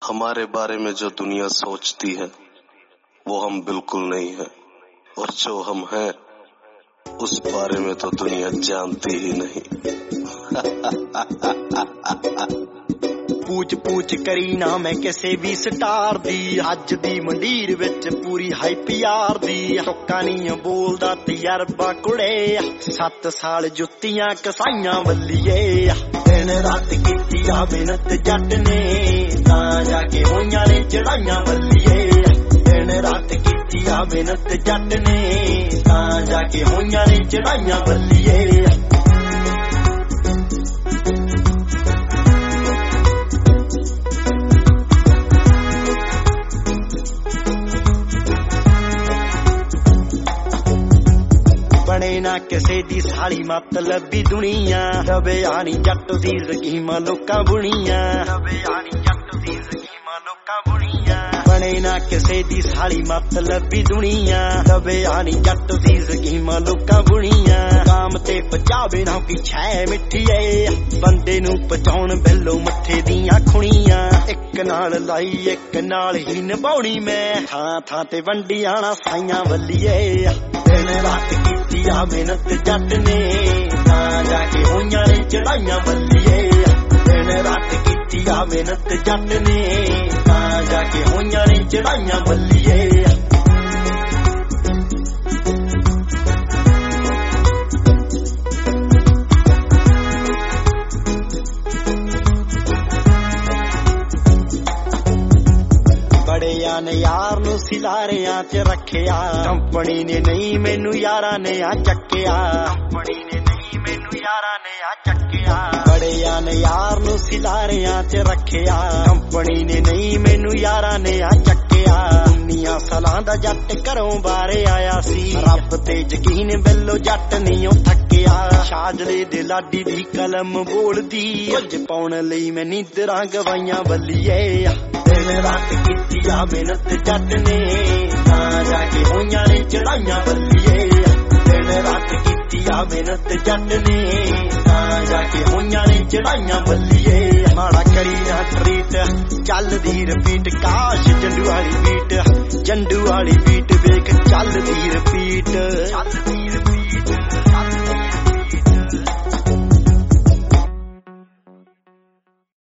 हमारे बारे में जो दुनिया सोचती है वो हम बिल्कुल नहीं है, और जो हम हैं उस बारे में तो दुनिया जानती ही नहीं। पूछ पूछ करी ना मैं किसे भी स्टार दी, अज दी मंडीर विच पूरी हाइप यार दी। टोका नहीं बोलदा तजरबा कुड़े, 7 साल जुत्तियां कसाइयां वल्लीए। दिन रात कीती आ मेहनत जट ने, तां जाके होइयां ने चढ़ाइयां वल्लीए। दिन रात कीती आ मेहनत जट ने, तां जाके होइयां ने चढ़ाइयां वल्लीए। बने ना किसे दी साली मतलबी दुनिया, दबे आनी जट दी रकीमा लोकां बुनिया। दबे आनी जट दी रकीमा लोकां बुनिया। बने ना किसे दी साली मतलबी दुनिया, दबे आनी जट दी रकीमा लोकां बुनिया। काम ते पचावे ना पिछे मिठीए, बंदे नू पचाउण बेलो मत्थे दियां खुणियां। एक नाल लाई एक नाल ही निभाउणी मैं, थां थां ते वंडी आना साइयां वल्लीए। दिन रात कीती आ मेहनत जट ने, तां जाके होइयां ने चढ़ाइयां वल्लीए। दिन रात कीती आ मेहनत जट ने, तां जाके होइयां ने चढ़ाइयां वल्लीए। बड़िया ने यार नू सिलारियां च रखिया, कंपनी ने नहीं मैनू यारा ने आ चक्किया। कंपनी ने नहीं मैनू यारा ने आ चक्किया। बड़िया ने यार नू सिलारियां च रखिया, कंपनी ने नहीं मैनू यारा ने आ चक्किया। 19 सालां दा जट घरों बाहरे आया सी, रब ते यकीन बेलो जट नहीं ओ थकिया। शाजले दे लाडी दी कलम बोलदी, कुछ पाउण लई मैं नींदरां गवाइयां वल्लीए। दिन रात कीती आ मेहनत जट ने, तां जाके होइयां ने चढ़ाइयां वल्लीए। दिन रात कीती आ मेहनत जट ने, तां जाके होइयां ने चढ़ाइयां वल्लीए। माड़ा करी ना ट्रीट, चलदी रिपीट, काश जंडू वाली बीट, जंडू वाली बीट वेख चलदी रिपीट।